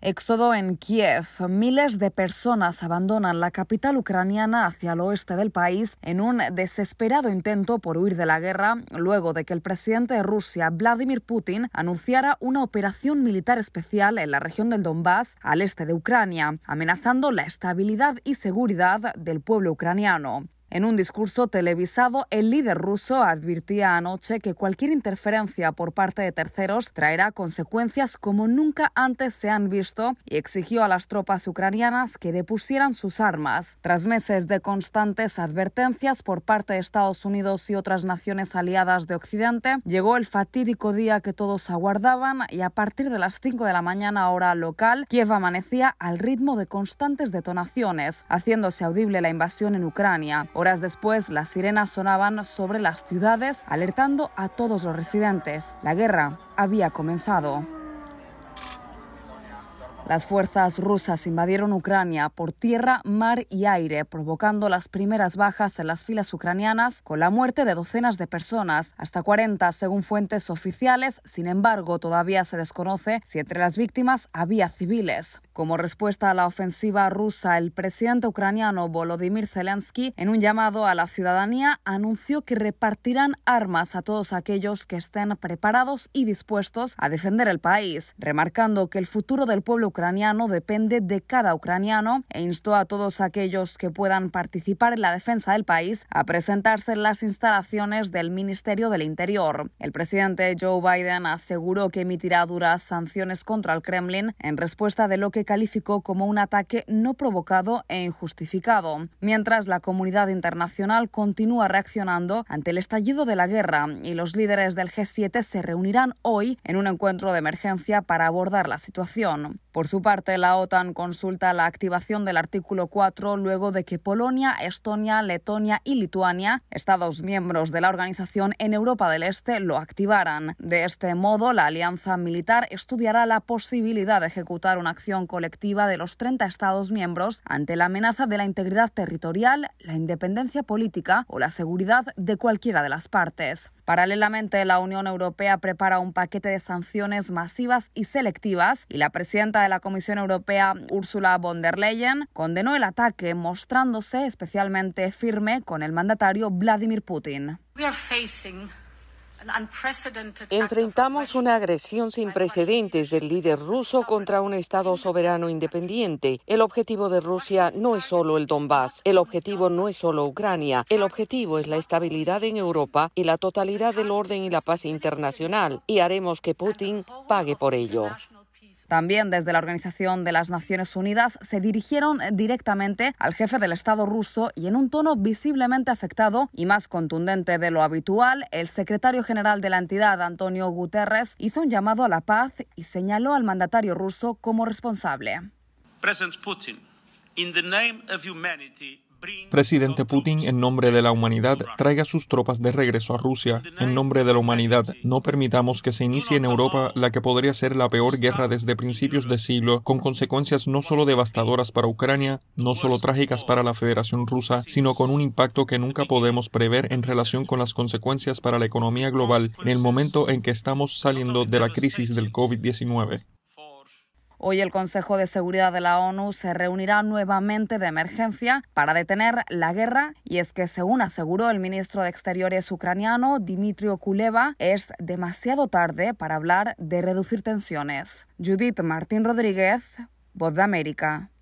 Éxodo en Kiev. Miles de personas abandonan la capital ucraniana hacia el oeste del país en un desesperado intento por huir de la guerra, luego de que el presidente de Rusia, Vladimir Putin, anunciara una operación militar especial en la región del Donbass, al este de Ucrania, amenazando la estabilidad y seguridad del pueblo ucraniano. En un discurso televisado, el líder ruso advirtía anoche que cualquier interferencia por parte de terceros traerá consecuencias como nunca antes se han visto y exigió a las tropas ucranianas que depusieran sus armas. Tras meses de constantes advertencias por parte de Estados Unidos y otras naciones aliadas de Occidente, llegó el fatídico día que todos aguardaban y a partir de las 5 de la mañana hora local, Kiev amanecía al ritmo de constantes detonaciones, haciéndose audible la invasión en Ucrania. Horas después, las sirenas sonaban sobre las ciudades, alertando a todos los residentes. La guerra había comenzado. Las fuerzas rusas invadieron Ucrania por tierra, mar y aire, provocando las primeras bajas en las filas ucranianas, con la muerte de docenas de personas, hasta 40 según fuentes oficiales. Sin embargo, todavía se desconoce si entre las víctimas había civiles. Como respuesta a la ofensiva rusa, el presidente ucraniano Volodymyr Zelensky, en un llamado a la ciudadanía, anunció que repartirán armas a todos aquellos que estén preparados y dispuestos a defender el país, remarcando que el futuro del pueblo ucraniano depende de cada ucraniano e instó a todos aquellos que puedan participar en la defensa del país a presentarse en las instalaciones del Ministerio del Interior. El presidente Joe Biden aseguró que emitirá duras sanciones contra el Kremlin en respuesta de lo que calificó como un ataque no provocado e injustificado, mientras la comunidad internacional continúa reaccionando ante el estallido de la guerra y los líderes del G7 se reunirán hoy en un encuentro de emergencia para abordar la situación. Por su parte, la OTAN consulta la activación del artículo 4 luego de que Polonia, Estonia, Letonia y Lituania, estados miembros de la organización en Europa del Este, lo activaran. De este modo, la alianza militar estudiará la posibilidad de ejecutar una acción colectiva de los 30 estados miembros ante la amenaza de la integridad territorial, la independencia política o la seguridad de cualquiera de las partes. Paralelamente, la Unión Europea prepara un paquete de sanciones masivas y selectivas y la presidenta de la Comisión Europea, Ursula von der Leyen, condenó el ataque, mostrándose especialmente firme con el mandatario Vladimir Putin. Enfrentamos una agresión sin precedentes del líder ruso contra un Estado soberano independiente. El objetivo de Rusia no es solo el Donbass, el objetivo no es solo Ucrania, el objetivo es la estabilidad en Europa y la totalidad del orden y la paz internacional, y haremos que Putin pague por ello. También desde la Organización de las Naciones Unidas se dirigieron directamente al jefe del Estado ruso y en un tono visiblemente afectado y más contundente de lo habitual, el secretario general de la entidad, Antonio Guterres, hizo un llamado a la paz y señaló al mandatario ruso como responsable. Presidente Putin, en nombre de la humanidad, traiga sus tropas de regreso a Rusia. En nombre de la humanidad, no permitamos que se inicie en Europa la que podría ser la peor guerra desde principios de siglo, con consecuencias no solo devastadoras para Ucrania, no solo trágicas para la Federación Rusa, sino con un impacto que nunca podemos prever en relación con las consecuencias para la economía global en el momento en que estamos saliendo de la crisis del COVID-19. Hoy el Consejo de Seguridad de la ONU se reunirá nuevamente de emergencia para detener la guerra y es que, según aseguró el ministro de Exteriores ucraniano, Dmytro Kuleba, es demasiado tarde para hablar de reducir tensiones. Judith Martín Rodríguez, Voz de América.